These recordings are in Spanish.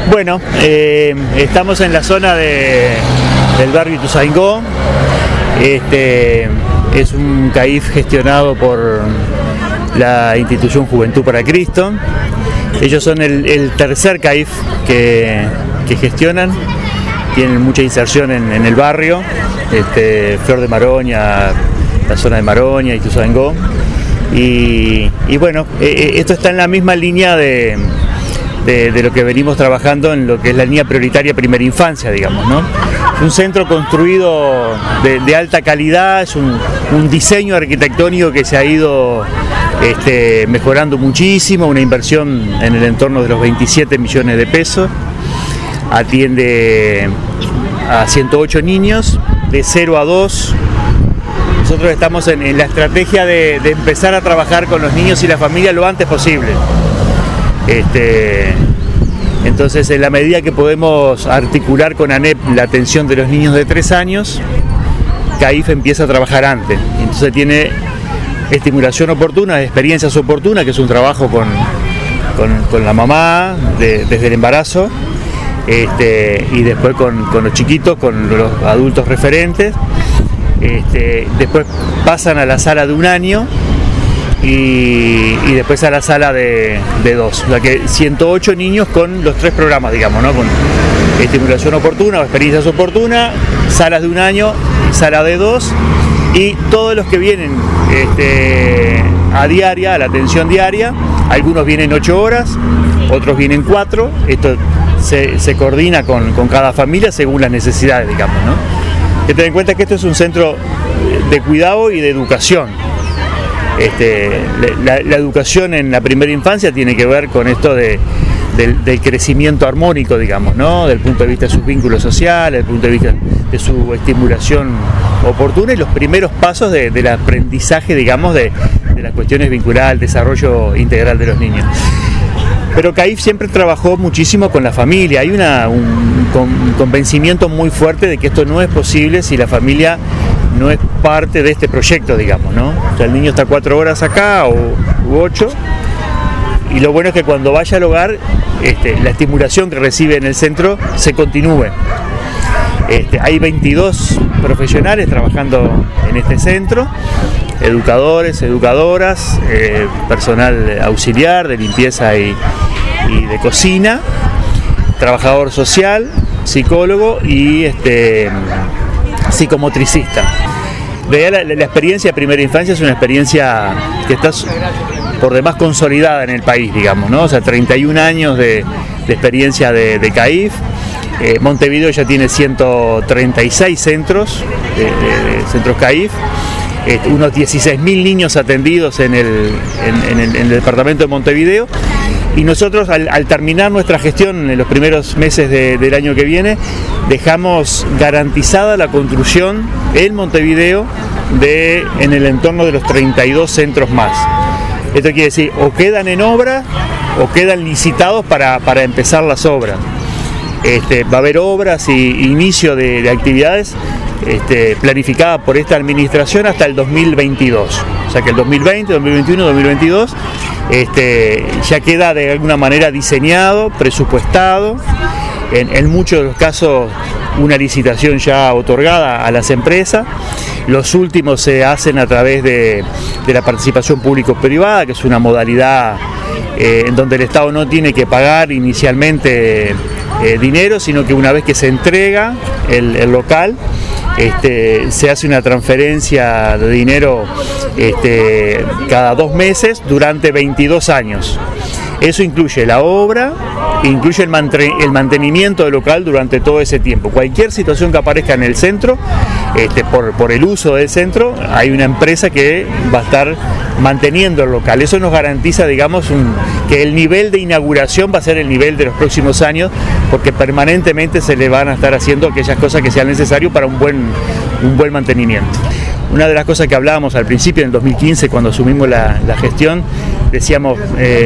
Bueno, estamos en la zona del barrio Ituzaingó. Es un CAIF gestionado por la institución Juventud para Cristo. Ellos son el tercer CAIF que gestionan. Tienen mucha inserción en el barrio, Flor de Maroña, la zona de Maroña, Ituzaingó. Y bueno, esto está en la misma línea de lo que venimos trabajando en lo que es la línea prioritaria primera infancia, digamos, ¿no? Es un centro construido de alta calidad, es un diseño arquitectónico que se ha ido mejorando muchísimo, una inversión en el entorno de los 27 millones de pesos. Atiende a 108 niños de 0 a 2. Nosotros estamos en la estrategia de empezar a trabajar con los niños y la familia lo antes posible. Entonces, en la medida que podemos articular con ANEP la atención de los niños de 3 años, CAIF empieza a trabajar antes. Entonces tiene estimulación oportuna, experiencias oportunas, que es un trabajo con la mamá desde el embarazo, y después con los chiquitos, con los adultos referentes. Después pasan a la sala de 1 año y después a la sala de 2. O sea que 108 niños con los 3 programas, digamos, ¿no? Con estimulación oportuna o experiencias oportunas, salas de 1 año, sala de 2, y todos los que vienen a diaria, a la atención diaria. Algunos vienen 8 horas, otros vienen 4. Esto se coordina con cada familia según las necesidades, digamos, ¿no? Que ten en cuenta que esto es un centro de cuidado y de educación. La educación en la primera infancia tiene que ver con esto del crecimiento armónico, digamos, ¿no? Del punto de vista de sus vínculos sociales, del punto de vista de su estimulación oportuna y los primeros pasos del aprendizaje, digamos, de las cuestiones vinculadas al desarrollo integral de los niños. Pero CAIF siempre trabajó muchísimo con la familia. Hay un convencimiento muy fuerte de que esto no es posible si la familia no es parte de este proyecto, digamos, ¿no? O sea, el niño está 4 horas acá u 8, y lo bueno es que cuando vaya al hogar, la estimulación que recibe en el centro se continúe. Hay 22 profesionales trabajando en este centro, educadores, educadoras, personal auxiliar de limpieza y de cocina, trabajador social, psicólogo y psicomotricista. La experiencia de primera infancia es una experiencia que está por demás consolidada en el país, digamos, ¿no? O sea, 31 años de experiencia de CAIF. Montevideo ya tiene 136 centros, centros CAIF, unos 16.000 niños atendidos en el departamento de Montevideo. Y nosotros, al terminar nuestra gestión en los primeros meses del año que viene, dejamos garantizada la construcción en Montevideo en el entorno de los 32 centros más. Esto quiere decir, o quedan en obra o quedan licitados para empezar las obras. Va a haber obras y inicio de actividades planificadas por esta administración hasta el 2022. O sea que el 2020, 2021, 2022 ya queda de alguna manera diseñado, presupuestado, en muchos de los casos una licitación ya otorgada a las empresas. Los últimos se hacen a través de la participación público-privada, que es una modalidad en donde el Estado no tiene que pagar inicialmente dinero, sino que una vez que se entrega el local, se hace una transferencia de dinero cada 2 meses durante 22 años. Eso incluye la obra, incluye el mantenimiento del local durante todo ese tiempo. Cualquier situación que aparezca en el centro, por el uso del centro, hay una empresa que va a estar manteniendo el local. Eso nos garantiza, digamos, que el nivel de inauguración va a ser el nivel de los próximos años, porque permanentemente se le van a estar haciendo aquellas cosas que sean necesarias para un buen mantenimiento. Una de las cosas que hablábamos al principio, en el 2015, cuando asumimos la gestión, decíamos,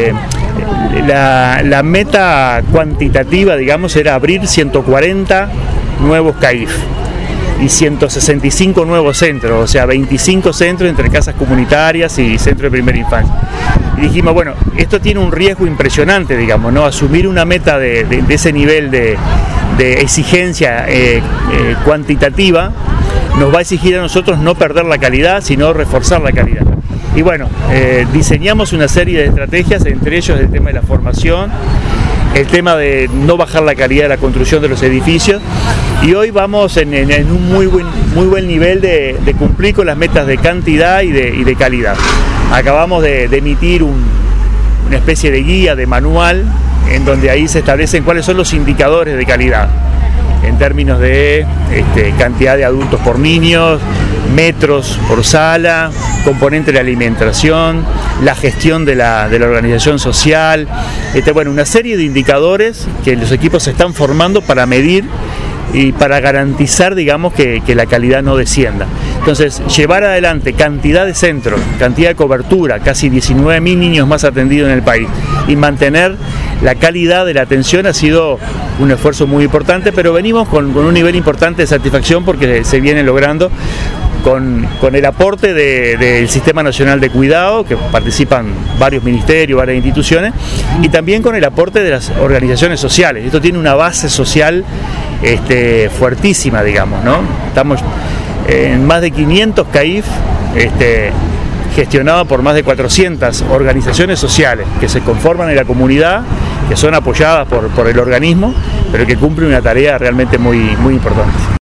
la meta cuantitativa, digamos, era abrir 140 nuevos CAIF y 165 nuevos centros, o sea, 25 centros entre casas comunitarias y centros de primera infancia. y dijimos, bueno, esto tiene un riesgo impresionante, digamos, ¿no? Asumir una meta de ese nivel de exigencia cuantitativa nos va a exigir a nosotros no perder la calidad, sino reforzar la calidad. Y bueno, diseñamos una serie de estrategias, entre ellos el tema de la formación, el tema de no bajar la calidad de la construcción de los edificios, y hoy vamos en un muy buen nivel de cumplir con las metas de cantidad y de calidad. Acabamos de emitir una especie de guía, de manual, en donde ahí se establecen cuáles son los indicadores de calidad en términos de cantidad de adultos por niños, metros por sala, componente de la alimentación, la gestión de la organización social, bueno, una serie de indicadores que los equipos se están formando para medir y para garantizar, digamos, que la calidad no descienda. Entonces, llevar adelante cantidad de centros, cantidad de cobertura, casi 19.000 niños más atendidos en el país, y mantener la calidad de la atención ha sido un esfuerzo muy importante, pero venimos con un nivel importante de satisfacción porque se viene logrando con el aporte del Sistema Nacional de Cuidado, que participan varios ministerios, varias instituciones, y también con el aporte de las organizaciones sociales. Esto tiene una base social fuertísima, digamos, ¿no? Estamos en más de 500 CAIF gestionados por más de 400 organizaciones sociales que se conforman en la comunidad, que son apoyadas por el organismo, pero que cumplen una tarea realmente muy importante.